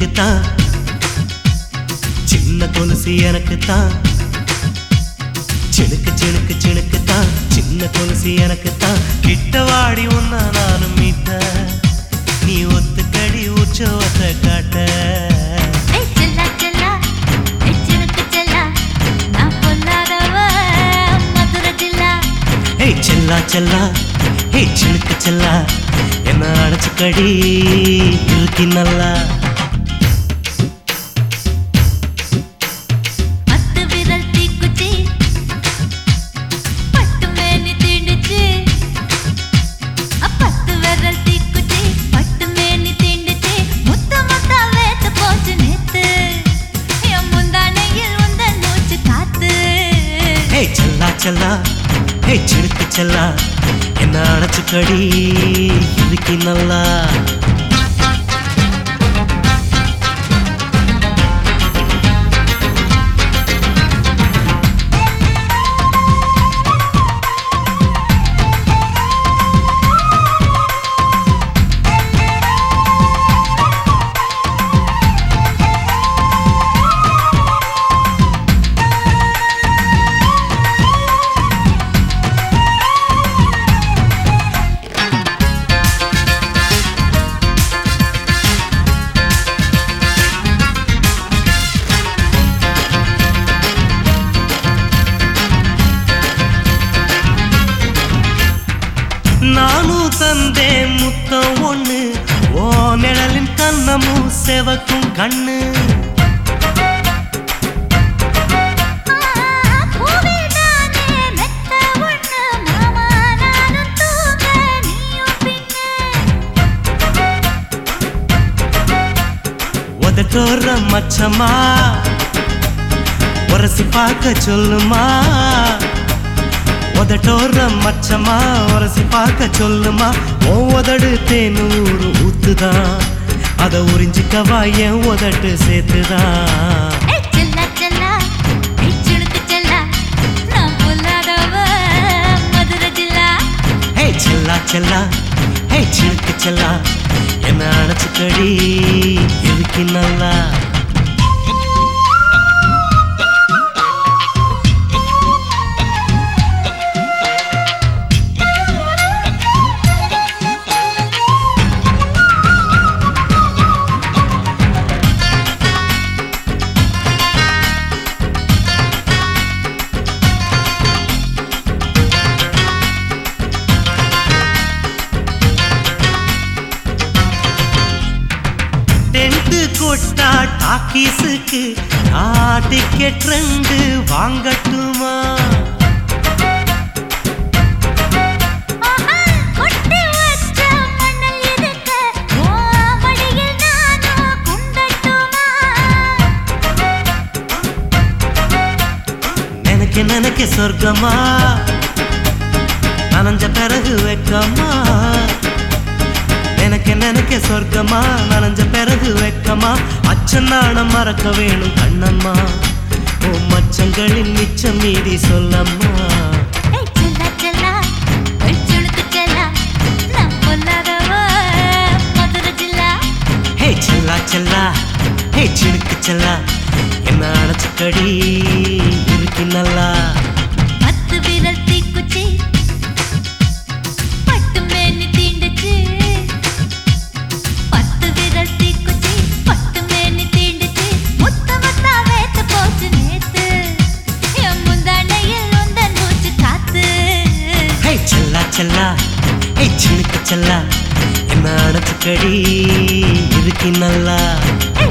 தான் சின்ன கொலுசு எனக்கு தான் சினுக்கு தான் சின்ன கொலுசு எனக்கு தான் கிட்டவாடி உன்னா நானும் மீட்ட நீ ஒத்துக்கடி உற்சவத்தை காட்ட செல்லா செல்லா ஹே சினுக்கு செல்லா என்ன அடைச்சுக்கடி இருக்கு நல்லா செல்லா ஹே சினுக்கு செல்லா என்ன அடைச்சுக்கடி இருக்கு நல்லா நானும் தந்தே முத்தம் ஒண்ணு ஓ நிழலின் கண்ணமும் செவக்கும் கண்ணு உதட்டோர மச்சமா உரசி பார்க்க சொல்லுமா உதட்டோர மச்சமா உரசி பார்க்க சொல்லுமா ஓ உதடு தேனூறு ஊத்துதான் அத உறிஞ்சிக்கவா என் உதட்டு சேர்த்துதான் செல்லா செல்லா ஹே சினுக்கு செல்லா என்ன அடைச்சுக்கடி இருக்கு நல்லா கொட்டா டாக்கீஸுக்கு டிக்கெட் 2 வாங்கட்டுமா நினைக்க சொர்க்கமா நனைஞ்ச பிறகு வெக்கமா நினைக்க சொர்க்கமா நனைஞ்ச பிறகு வெக்கமா அச்சநாணம் மறக்க வேணும் கண்ணம்மா ஓ மச்சங்களின் மிச்சம் மீதி சொல்லம்மா ஹே செல்லா செல்லா ஹே சினுக்கு செல்லா என்ன அடைச்சுக்கடி இருக்கு நல்லா செல்லா ஹே சினுக்கு செல்லா என்ன அடைச்சுக்கடி இருக்கு நல்லா